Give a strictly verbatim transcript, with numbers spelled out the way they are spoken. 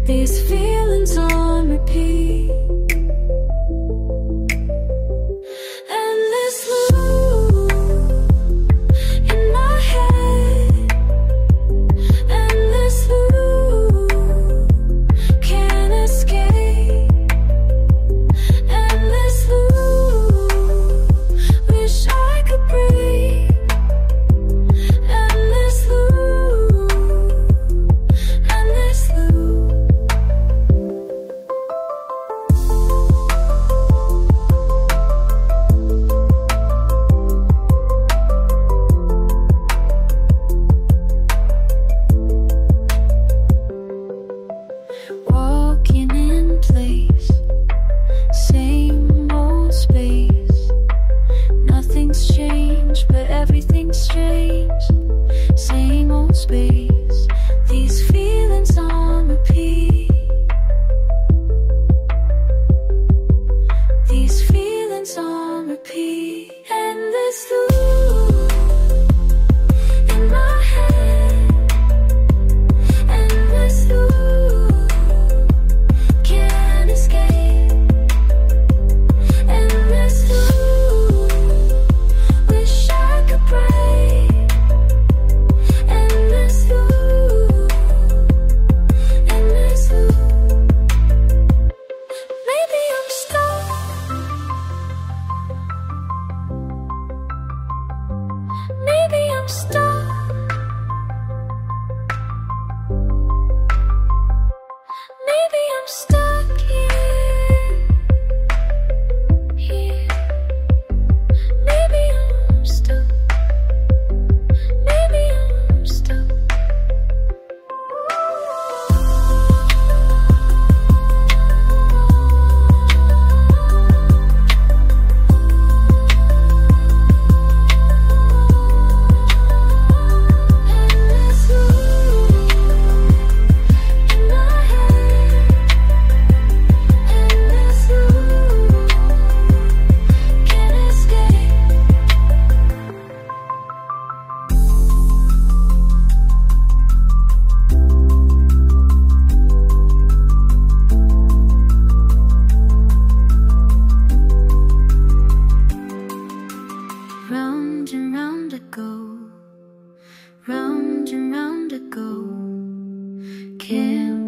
These feelings on repeat. Endless loop in my head. Endless loop, can't escape. Endless loop, wish I could breathe. Endless loop, endless loop. Walking in place, same old space. Nothing's changed, but everything's strange. Same old space, these feelings on repeat. These feelings on repeat. Endless loop in my head. Endless loop, can't escape. Endless loop, wish I could break. Endless loop, endless loop. Maybe I'm stuck. Maybe I'm stuck. Maybe I'm stuck here, here. Maybe I'm stuck. Maybe I'm stuck. Endless loop in my head. Endless loop, can't escape. Round and round I go, round and round I go. Can't